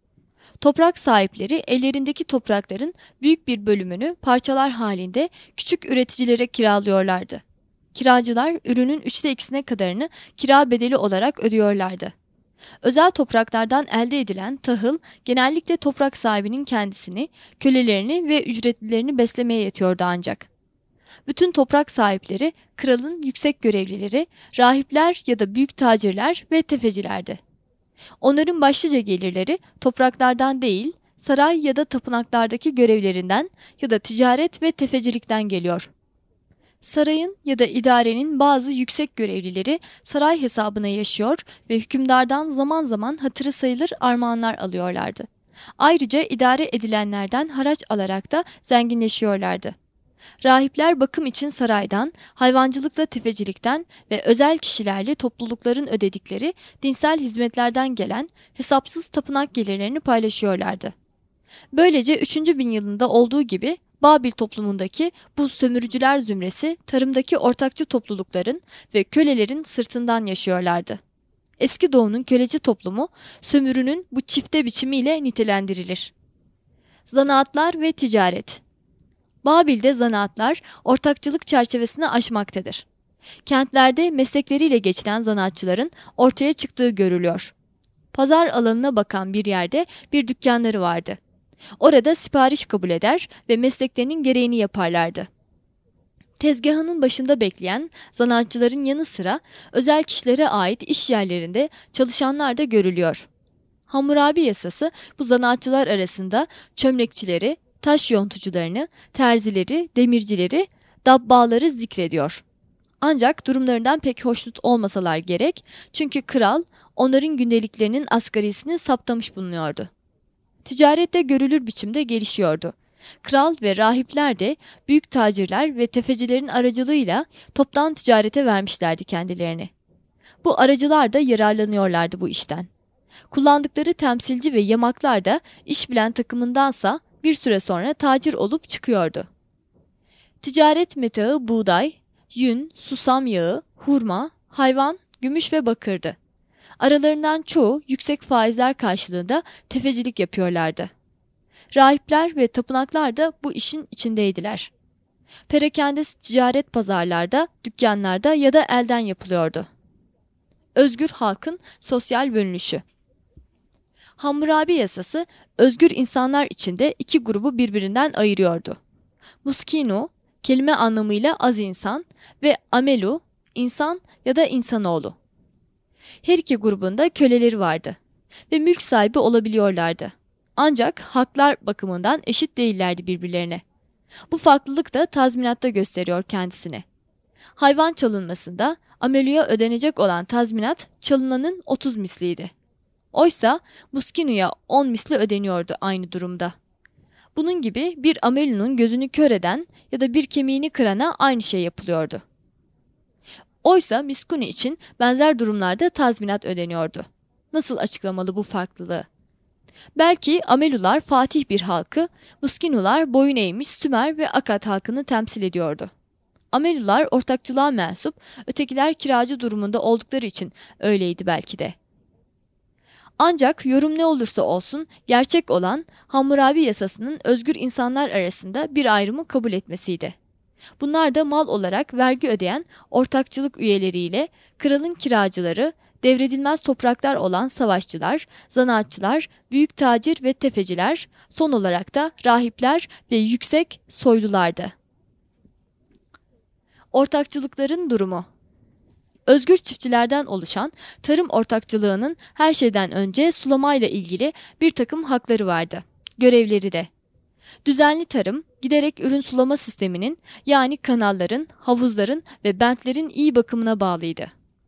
Toprak sahipleri ellerindeki toprakların büyük bir bölümünü parçalar halinde küçük üreticilere kiralıyorlardı. Kiracılar ürünün üçte ikisine kadarını kira bedeli olarak ödüyorlardı. Özel topraklardan elde edilen tahıl genellikle toprak sahibinin kendisini, kölelerini ve ücretlilerini beslemeye yetiyordu ancak. Bütün toprak sahipleri kralın yüksek görevlileri, rahipler ya da büyük tacirler ve tefecilerdi. Onların başlıca gelirleri topraklardan değil, saray ya da tapınaklardaki görevlerinden ya da ticaret ve tefecilikten geliyor. Sarayın ya da idarenin bazı yüksek görevlileri saray hesabına yaşıyor ve hükümdardan zaman zaman hatırı sayılır armağanlar alıyorlardı. Ayrıca idare edilenlerden haraç alarak da zenginleşiyorlardı. Rahipler bakım için saraydan, hayvancılıkla tefecilikten ve özel kişilerle toplulukların ödedikleri dinsel hizmetlerden gelen hesapsız tapınak gelirlerini paylaşıyorlardı. Böylece üçüncü bin yılında olduğu gibi Babil toplumundaki bu sömürücüler zümresi tarımdaki ortakçı toplulukların ve kölelerin sırtından yaşıyorlardı. Eski Doğu'nun köleci toplumu sömürünün bu çifte biçimiyle nitelendirilir. Zanaatlar ve ticaret. Babil'de zanaatlar ortakçılık çerçevesini aşmaktadır. Kentlerde meslekleriyle geçinen zanaatçıların ortaya çıktığı görülüyor. Pazar alanına bakan bir yerde bir dükkanları vardı. Orada sipariş kabul eder ve mesleklerinin gereğini yaparlardı. Tezgahının başında bekleyen zanaatçıların yanı sıra özel kişilere ait iş yerlerinde çalışanlar da görülüyor. Hammurabi yasası bu zanaatçılar arasında çömlekçileri, taş yontucularını, terzileri, demircileri, dabbağaları zikrediyor. Ancak durumlarından pek hoşnut olmasalar gerek, çünkü kral onların gündeliklerinin asgarisini saptamış bulunuyordu. Ticaret de görülür biçimde gelişiyordu. Kral ve rahipler de büyük tacirler ve tefecilerin aracılığıyla toptan ticarete vermişlerdi kendilerini. Bu aracılar da yararlanıyorlardı bu işten. Kullandıkları temsilci ve yamaklar da iş bilen takımındansa bir süre sonra tacir olup çıkıyordu. Ticaret metaı buğday, yün, susam yağı, hurma, hayvan, gümüş ve bakırdı. Aralarından çoğu yüksek faizler karşılığında tefecilik yapıyorlardı. Rahipler ve tapınaklar da bu işin içindeydiler. Perakende ticaret pazarlarda, dükkanlarda ya da elden yapılıyordu. Özgür halkın sosyal bölünüşü. Hammurabi yasası özgür insanlar içinde iki grubu birbirinden ayırıyordu. Muskinu, kelime anlamıyla az insan ve Amelu, insan ya da insanoğlu. Her iki grubunda köleleri vardı ve mülk sahibi olabiliyorlardı. Ancak haklar bakımından eşit değillerdi birbirlerine. Bu farklılık da tazminatta gösteriyor kendisini. Hayvan çalınmasında Amelu'ya ödenecek olan tazminat çalınanın otuz misliydi. Oysa Muskinu'ya on misli ödeniyordu aynı durumda. Bunun gibi bir Amelu'nun gözünü kör eden ya da bir kemiğini kırana aynı şey yapılıyordu. Oysa Miskuni için benzer durumlarda tazminat ödeniyordu. Nasıl açıklamalı bu farklılığı? Belki Amelular fatih bir halkı, Muskinular boyun eğmiş Sümer ve Akkad halkını temsil ediyordu. Amelular ortakçılığa mensup, ötekiler kiracı durumunda oldukları için öyleydi belki de. Ancak yorum ne olursa olsun gerçek olan Hammurabi yasasının özgür insanlar arasında bir ayrımı kabul etmesiydi. Bunlar da mal olarak vergi ödeyen ortakçılık üyeleriyle kralın kiracıları, devredilmez topraklar olan savaşçılar, zanaatçılar, büyük tacir ve tefeciler, son olarak da rahipler ve yüksek soylulardı. Ortakçılıkların durumu. Özgür çiftçilerden oluşan tarım ortakçılığının her şeyden önce sulamayla ilgili bir takım hakları vardı. Görevleri de. Düzenli tarım, giderek ürün sulama sisteminin yani kanalların, havuzların ve bentlerin iyi bakımına bağlıydı.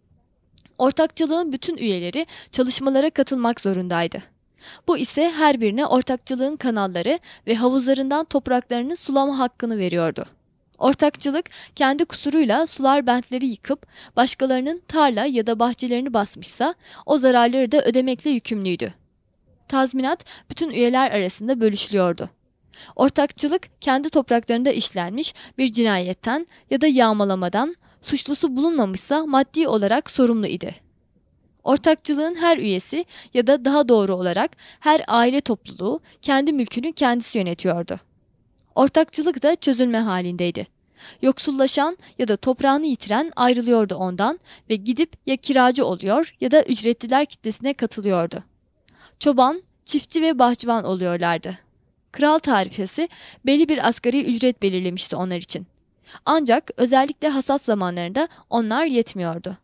Ortakçılığın bütün üyeleri çalışmalara katılmak zorundaydı. Bu ise her birine ortakçılığın kanalları ve havuzlarından topraklarını sulama hakkını veriyordu. Ortakçılık kendi kusuruyla sular bentleri yıkıp başkalarının tarla ya da bahçelerini basmışsa o zararları da ödemekle yükümlüydü. Tazminat bütün üyeler arasında bölüşülüyordu. Ortakçılık kendi topraklarında işlenmiş bir cinayetten ya da yağmalamadan suçlusu bulunmamışsa maddi olarak sorumlu idi. Ortakçılığın her üyesi ya da daha doğru olarak her aile topluluğu kendi mülkünü kendisi yönetiyordu. Ortakçılık da çözülme halindeydi. Yoksullaşan ya da toprağını yitiren ayrılıyordu ondan ve gidip ya kiracı oluyor ya da ücretliler kitlesine katılıyordu. Çoban, çiftçi ve bahçıvan oluyorlardı. Kral tarifesi belli bir asgari ücret belirlemişti onlar için. Ancak özellikle hasat zamanlarında onlar yetmiyordu.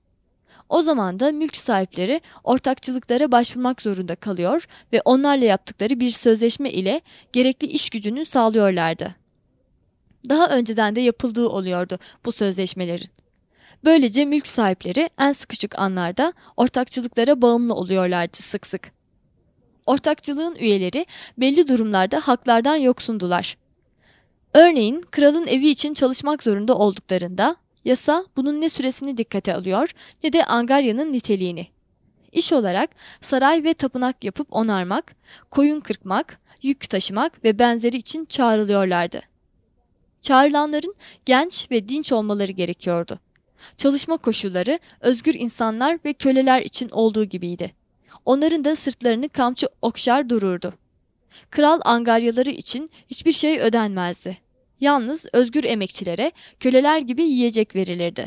O zaman da mülk sahipleri ortakçılıklara başvurmak zorunda kalıyor ve onlarla yaptıkları bir sözleşme ile gerekli iş gücünü sağlıyorlardı. Daha önceden de yapıldığı oluyordu bu sözleşmelerin. Böylece mülk sahipleri en sıkışık anlarda ortakçılıklara bağımlı oluyorlardı sık sık. Ortakçılığın üyeleri belli durumlarda haklardan yoksundular. Örneğin kralın evi için çalışmak zorunda olduklarında yasa bunun ne süresini dikkate alıyor ne de angaryanın niteliğini. İş olarak saray ve tapınak yapıp onarmak, koyun kırpmak, yük taşımak ve benzeri için çağrılıyorlardı. Çağrılanların genç ve dinç olmaları gerekiyordu. Çalışma koşulları özgür insanlar ve köleler için olduğu gibiydi. Onların da sırtlarını kamçı okşar dururdu. Kral angaryaları için hiçbir şey ödenmezdi. Yalnız özgür emekçilere köleler gibi yiyecek verilirdi.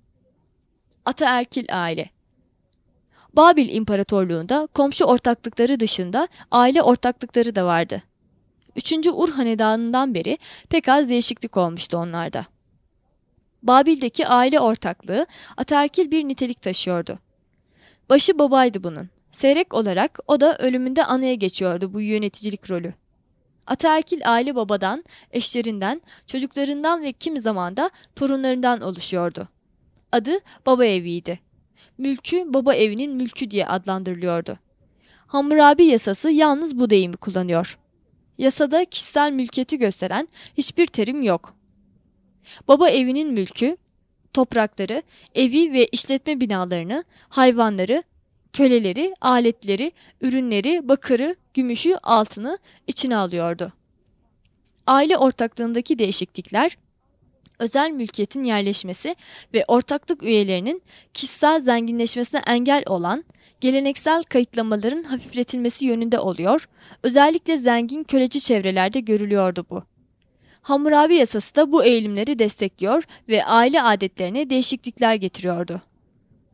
Ataerkil aile. Babil İmparatorluğu'nda komşu ortaklıkları dışında aile ortaklıkları da vardı. Üçüncü Ur Hanedanı'ndan beri pek az değişiklik olmuştu onlarda. Babil'deki aile ortaklığı ataerkil bir nitelik taşıyordu. Başı babaydı bunun. Seyrek olarak o da ölümünde anaya geçiyordu bu yöneticilik rolü. Ataerkil aile babadan, eşlerinden, çocuklarından ve kimi zaman da torunlarından oluşuyordu. Adı baba eviydi. Mülkü baba evinin mülkü diye adlandırılıyordu. Hammurabi yasası yalnız bu deyimi kullanıyor. Yasada kişisel mülkiyeti gösteren hiçbir terim yok. Baba evinin mülkü, toprakları, evi ve işletme binalarını, hayvanları, köleleri, aletleri, ürünleri, bakırı, gümüşü, altını içine alıyordu. Aile ortaklığındaki değişiklikler, özel mülkiyetin yerleşmesi ve ortaklık üyelerinin kişisel zenginleşmesine engel olan geleneksel kayıtlamaların hafifletilmesi yönünde oluyor, özellikle zengin köleci çevrelerde görülüyordu bu. Hammurabi yasası da bu eğilimleri destekliyor ve aile adetlerine değişiklikler getiriyordu.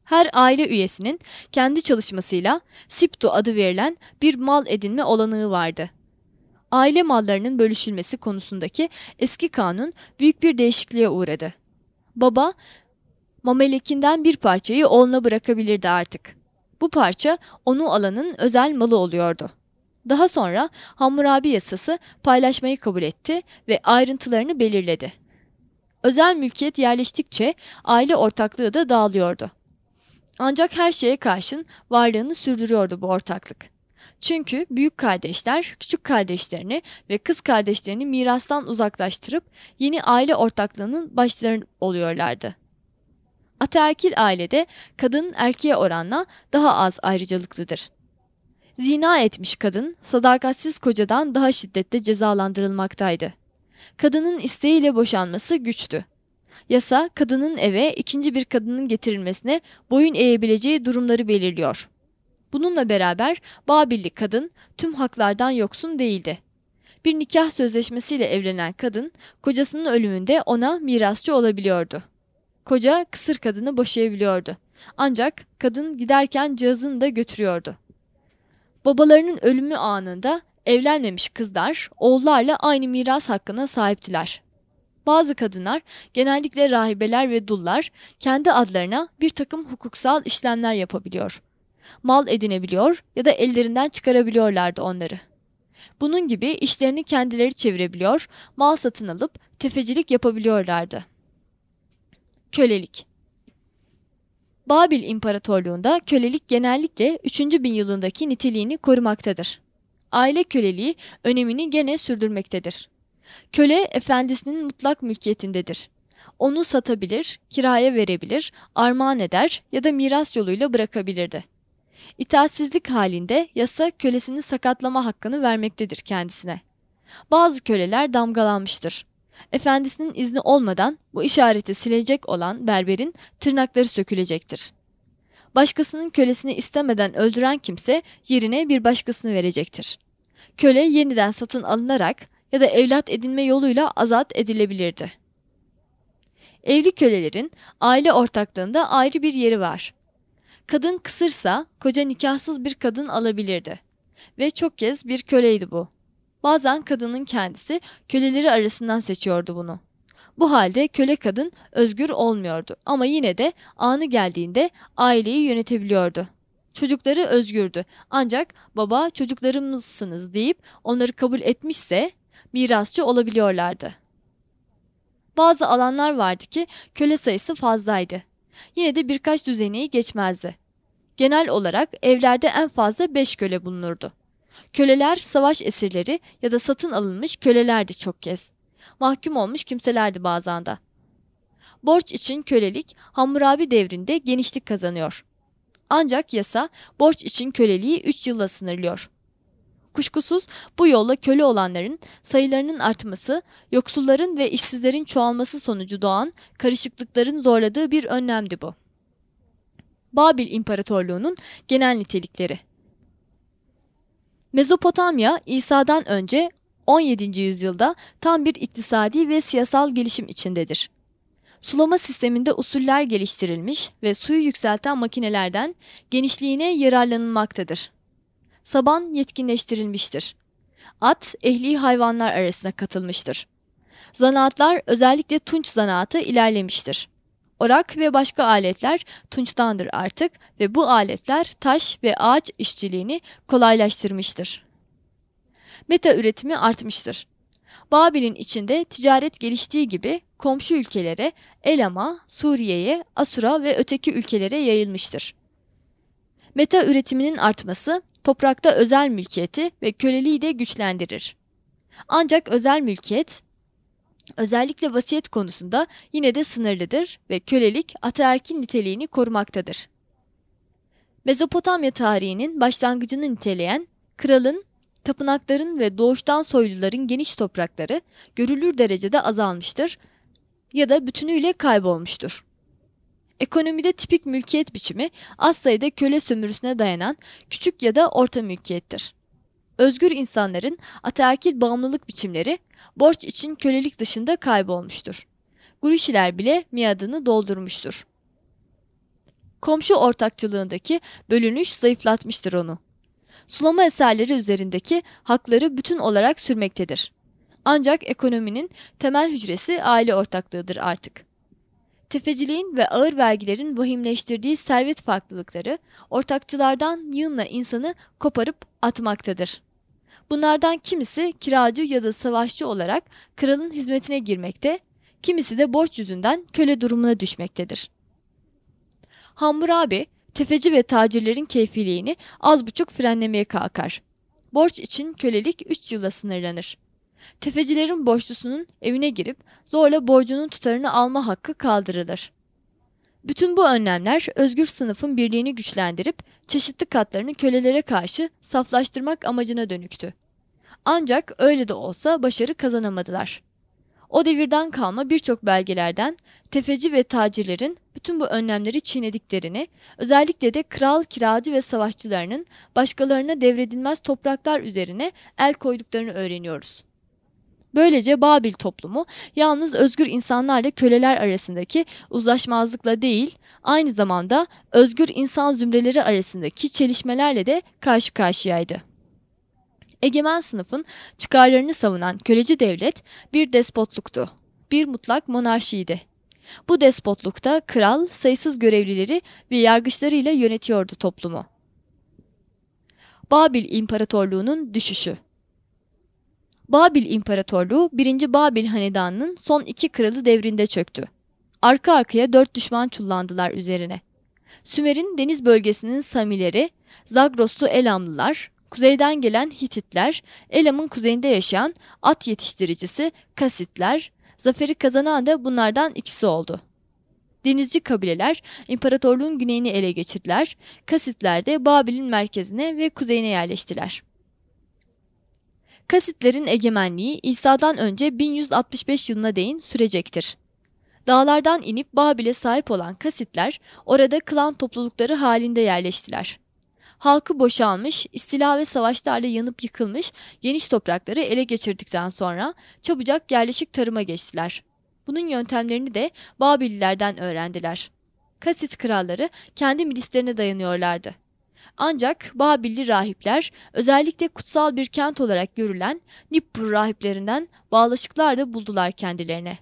Her aile üyesinin kendi çalışmasıyla siptu adı verilen bir mal edinme olanağı vardı. Aile mallarının bölüşülmesi konusundaki eski kanun büyük bir değişikliğe uğradı. Baba, mamelekinden bir parçayı oğluna bırakabilirdi artık. Bu parça onu alanın özel malı oluyordu. Daha sonra Hammurabi yasası paylaşmayı kabul etti ve ayrıntılarını belirledi. Özel mülkiyet yerleştikçe aile ortaklığı da dağılıyordu. Ancak her şeye karşın varlığını sürdürüyordu bu ortaklık. Çünkü büyük kardeşler küçük kardeşlerini ve kız kardeşlerini mirastan uzaklaştırıp yeni aile ortaklığının başları oluyorlardı. Ataerkil ailede kadın erkeğe oranla daha az ayrıcalıklıdır. Zina etmiş kadın sadakatsiz kocadan daha şiddetle cezalandırılmaktaydı. Kadının isteğiyle boşanması güçtü. Yasa kadının eve ikinci bir kadının getirilmesine boyun eğebileceği durumları belirliyor. Bununla beraber Babilli kadın tüm haklardan yoksun değildi. Bir nikah sözleşmesiyle evlenen kadın kocasının ölümünde ona mirasçı olabiliyordu. Koca kısır kadını boşayabiliyordu. Ancak kadın giderken cihazını da götürüyordu. Babalarının ölümü anında evlenmemiş kızlar oğullarla aynı miras hakkına sahiptiler. Bazı kadınlar, genellikle rahibeler ve dullar, kendi adlarına bir takım hukuksal işlemler yapabiliyor. Mal edinebiliyor ya da ellerinden çıkarabiliyorlardı onları. Bunun gibi işlerini kendileri çevirebiliyor, mal satın alıp tefecilik yapabiliyorlardı. Kölelik. Babil İmparatorluğu'nda kölelik genellikle üçüncü bin yılındaki niteliğini korumaktadır. Aile köleliği önemini gene sürdürmektedir. Köle efendisinin mutlak mülkiyetindedir. Onu satabilir, kiraya verebilir, armağan eder ya da miras yoluyla bırakabilirdi. İtaatsizlik halinde yasa kölesini sakatlama hakkını vermektedir kendisine. Bazı köleler damgalanmıştır. Efendisinin izni olmadan bu işareti silecek olan berberin tırnakları sökülecektir. Başkasının kölesini istemeden öldüren kimse yerine bir başkasını verecektir. Köle yeniden satın alınarak ya da evlat edinme yoluyla azat edilebilirdi. Evli kölelerin aile ortaklığında ayrı bir yeri var. Kadın kısırsa koca nikahsız bir kadın alabilirdi. Ve çok kez bir köleydi bu. Bazen kadının kendisi köleleri arasından seçiyordu bunu. Bu halde köle kadın özgür olmuyordu ama yine de anı geldiğinde aileyi yönetebiliyordu. Çocukları özgürdü ancak baba çocuklarımızsınız deyip onları kabul etmişse mirasçı olabiliyorlardı. Bazı alanlar vardı ki köle sayısı fazlaydı. Yine de birkaç düzeneyi geçmezdi. Genel olarak evlerde en fazla beş köle bulunurdu. Köleler savaş esirleri ya da satın alınmış kölelerdi çok kez. Mahkum olmuş kimselerdi bazen de. Borç için kölelik Hammurabi devrinde genişlik kazanıyor. Ancak yasa borç için köleliği üç yılla sınırlıyor. Kuşkusuz bu yolla köle olanların sayılarının artması, yoksulların ve işsizlerin çoğalması sonucu doğan karışıklıkların zorladığı bir önlemdi bu. Babil İmparatorluğu'nun genel nitelikleri. Mezopotamya, İsa'dan önce on yedinci yüzyılda tam bir iktisadi ve siyasal gelişim içindedir. Sulama sisteminde usuller geliştirilmiş ve suyu yükselten makinelerden genişliğine yararlanılmaktadır. Saban yetkinleştirilmiştir. At, ehli hayvanlar arasına katılmıştır. Zanaatlar, özellikle tunç zanaatı ilerlemiştir. Orak ve başka aletler tunçtandır artık ve bu aletler taş ve ağaç işçiliğini kolaylaştırmıştır. Meta üretimi artmıştır. Babil'in içinde ticaret geliştiği gibi komşu ülkelere, Elam'a, Suriye'ye, Asur'a ve öteki ülkelere yayılmıştır. Meta üretiminin artması toprakta özel mülkiyeti ve köleliği de güçlendirir. Ancak özel mülkiyet, özellikle vasiyet konusunda yine de sınırlıdır ve kölelik ataerkil niteliğini korumaktadır. Mezopotamya tarihinin başlangıcını niteleyen kralın, tapınakların ve doğuştan soyluların geniş toprakları görülür derecede azalmıştır ya da bütünüyle kaybolmuştur. Ekonomide tipik mülkiyet biçimi az sayıda köle sömürüsüne dayanan küçük ya da orta mülkiyettir. Özgür insanların ataerkil bağımlılık biçimleri borç için kölelik dışında kaybolmuştur. Gurişiler bile miadını doldurmuştur. Komşu ortakçılığındaki bölünüş zayıflatmıştır onu. Sulama eserleri üzerindeki hakları bütün olarak sürmektedir. Ancak ekonominin temel hücresi aile ortaklığıdır artık. Tefeciliğin ve ağır vergilerin vahimleştirdiği servet farklılıkları ortakçılardan yığınla insanı koparıp atmaktadır. Bunlardan kimisi kiracı ya da savaşçı olarak kralın hizmetine girmekte, kimisi de borç yüzünden köle durumuna düşmektedir. Hammurabi, tefeci ve tacirlerin keyfiliğini az buçuk frenlemeye kalkar. Borç için kölelik üç yılla sınırlanır. Tefecilerin borçlusunun evine girip zorla borcunun tutarını alma hakkı kaldırılır. Bütün bu önlemler özgür sınıfın birliğini güçlendirip çeşitli katlarını kölelere karşı saflaştırmak amacına dönüktü. Ancak öyle de olsa başarı kazanamadılar. O devirden kalma birçok belgelerden tefeci ve tacirlerin bütün bu önlemleri çiğnediklerini, özellikle de kral, kiracı ve savaşçılarının başkalarına devredilmez topraklar üzerine el koyduklarını öğreniyoruz. Böylece Babil toplumu yalnız özgür insanlarla köleler arasındaki uzlaşmazlıkla değil, aynı zamanda özgür insan zümreleri arasındaki çelişmelerle de karşı karşıyaydı. Egemen sınıfın çıkarlarını savunan köleci devlet bir despotluktu, bir mutlak monarşiydi. Bu despotlukta kral sayısız görevlileri ve yargıçlarıyla yönetiyordu toplumu. Babil İmparatorluğu'nun düşüşü. Babil İmparatorluğu birinci. Babil Hanedanı'nın son iki kralı devrinde çöktü. Arka arkaya dört düşman çullandılar üzerine. Sümer'in deniz bölgesinin Samileri, Zagroslu Elamlılar, kuzeyden gelen Hititler, Elam'ın kuzeyinde yaşayan at yetiştiricisi Kasitler, zaferi kazanan da bunlardan ikisi oldu. Denizci kabileler imparatorluğun güneyini ele geçirdiler, Kasitler de Babil'in merkezine ve kuzeyine yerleştiler. Kasitlerin egemenliği İsa'dan önce bin yüz altmış beş yılına değin sürecektir. Dağlardan inip Babil'e sahip olan Kasitler orada klan toplulukları halinde yerleştiler. Halkı boşalmış, istila ve savaşlarla yanıp yıkılmış geniş toprakları ele geçirdikten sonra çabucak yerleşik tarıma geçtiler. Bunun yöntemlerini de Babililerden öğrendiler. Kasit kralları kendi milislerine dayanıyorlardı. Ancak Babilli rahipler özellikle kutsal bir kent olarak görülen Nippur rahiplerinden bağlaşıklar da buldular kendilerine.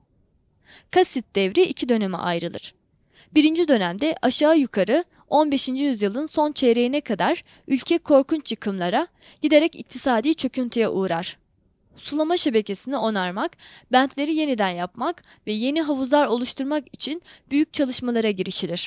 Kasit devri iki döneme ayrılır. Birinci dönemde aşağı yukarı on beşinci yüzyılın son çeyreğine kadar ülke korkunç yıkımlara, giderek iktisadi çöküntüye uğrar. Sulama şebekesini onarmak, bentleri yeniden yapmak ve yeni havuzlar oluşturmak için büyük çalışmalara girişilir.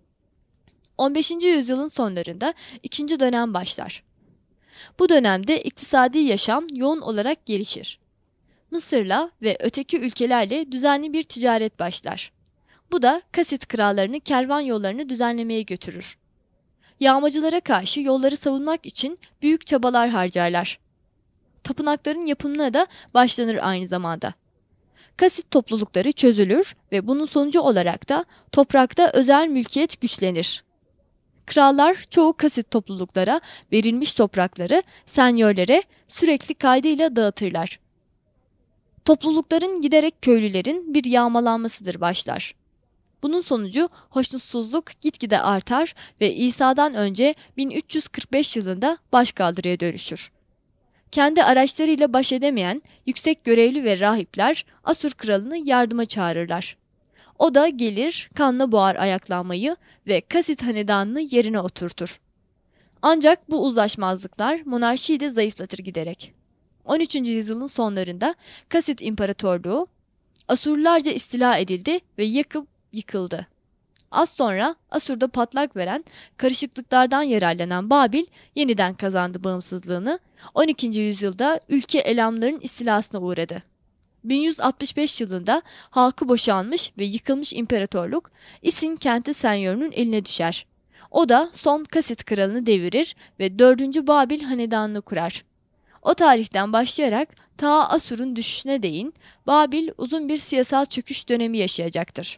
on beşinci yüzyılın sonlarında ikinci dönem başlar. Bu dönemde iktisadi yaşam yoğun olarak gelişir. Mısır'la ve öteki ülkelerle düzenli bir ticaret başlar. Bu da Kasit krallarını kervan yollarını düzenlemeye götürür. Yağmacılara karşı yolları savunmak için büyük çabalar harcarlar. Tapınakların yapımına da başlanır aynı zamanda. Kasit toplulukları çözülür ve bunun sonucu olarak da toprakta özel mülkiyet güçlenir. Krallar çoğu Kasit topluluklara verilmiş toprakları senyörlere sürekli kaydıyla dağıtırlar. Toplulukların giderek köylülerin bir yağmalanmasıdır başlar. Bunun sonucu hoşnutsuzluk gitgide artar ve İsa'dan önce bin üç yüz kırk beş yılında başkaldırıya dönüşür. Kendi araçlarıyla baş edemeyen yüksek görevli ve rahipler Asur kralını yardıma çağırırlar. O da gelir, kanla boğar ayaklanmayı ve Kasit hanedanını yerine oturtur. Ancak bu uzlaşmazlıklar monarşiyi de zayıflatır giderek. on üçüncü yüzyılın sonlarında Kasit İmparatorluğu Asurlularca istila edildi ve yakıp yıkıldı. Az sonra Asur'da patlak veren karışıklıklardan yararlanan Babil yeniden kazandı bağımsızlığını. on ikinci yüzyılda ülke Elamların istilasına uğradı. bin yüz altmış beş yılında halkı boşalmış ve yıkılmış imparatorluk İsin kenti senyörünün eline düşer. O da son Kasit kralını devirir ve dördüncü. Babil hanedanını kurar. O tarihten başlayarak ta Asur'un düşüşüne değin Babil uzun bir siyasal çöküş dönemi yaşayacaktır.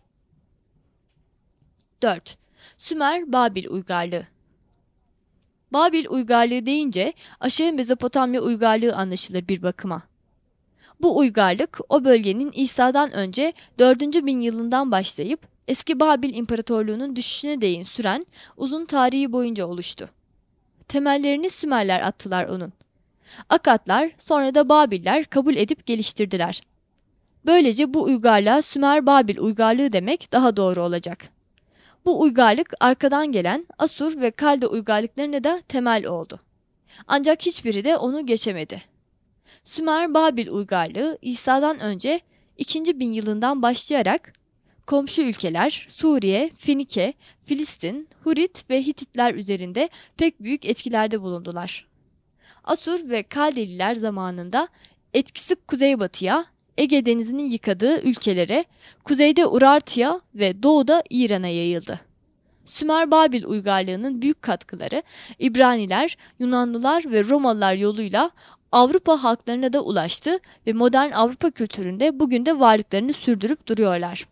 dört. Sümer-Babil uygarlığı. Babil uygarlığı deyince aşağı Mezopotamya uygarlığı anlaşılır bir bakıma. Bu uygarlık o bölgenin İsa'dan önce dördüncü bin yılından başlayıp eski Babil İmparatorluğu'nun düşüşüne değin süren uzun tarihi boyunca oluştu. Temellerini Sümerler attılar onun. Akatlar, sonra da Babiller kabul edip geliştirdiler. Böylece bu uygarlığa Sümer-Babil uygarlığı demek daha doğru olacak. Bu uygarlık arkadan gelen Asur ve Kalde uygarlıklarına da temel oldu. Ancak hiçbiri de onu geçemedi. Sümer-Babil uygarlığı İsa'dan önce ikinci bin yılından başlayarak komşu ülkeler Suriye, Fenike, Filistin, Hurit ve Hititler üzerinde pek büyük etkilerde bulundular. Asur ve Kaldeliler zamanında etkisi kuzeybatıya, Ege Denizi'nin yıkadığı ülkelere, kuzeyde Urartu'ya ve doğuda İran'a yayıldı. Sümer-Babil uygarlığının büyük katkıları İbraniler, Yunanlılar ve Romalılar yoluyla Avrupa halklarına da ulaştı ve modern Avrupa kültüründe bugün de varlıklarını sürdürüp duruyorlar.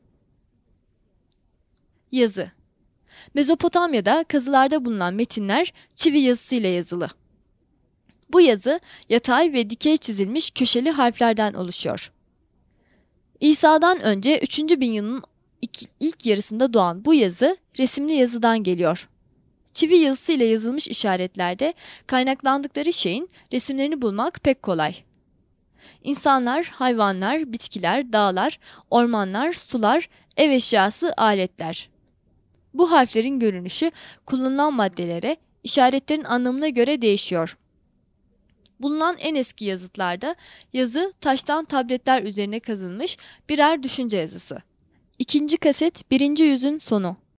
Yazı. Mezopotamya'da kazılarda bulunan metinler çivi yazısıyla yazılı. Bu yazı yatay ve dikey çizilmiş köşeli harflerden oluşuyor. İsa'dan önce üçüncü bin yılının ilk yarısında doğan bu yazı resimli yazıdan geliyor. Çivi yazısıyla yazılmış işaretlerde kaynaklandıkları şeyin resimlerini bulmak pek kolay. İnsanlar, hayvanlar, bitkiler, dağlar, ormanlar, sular, ev eşyası, aletler. Bu harflerin görünüşü kullanılan maddelere, işaretlerin anlamına göre değişiyor. Bulunan en eski yazıtlarda yazı taştan tabletler üzerine kazınmış birer düşünce yazısı. İkinci kaset birinci yüzün sonu.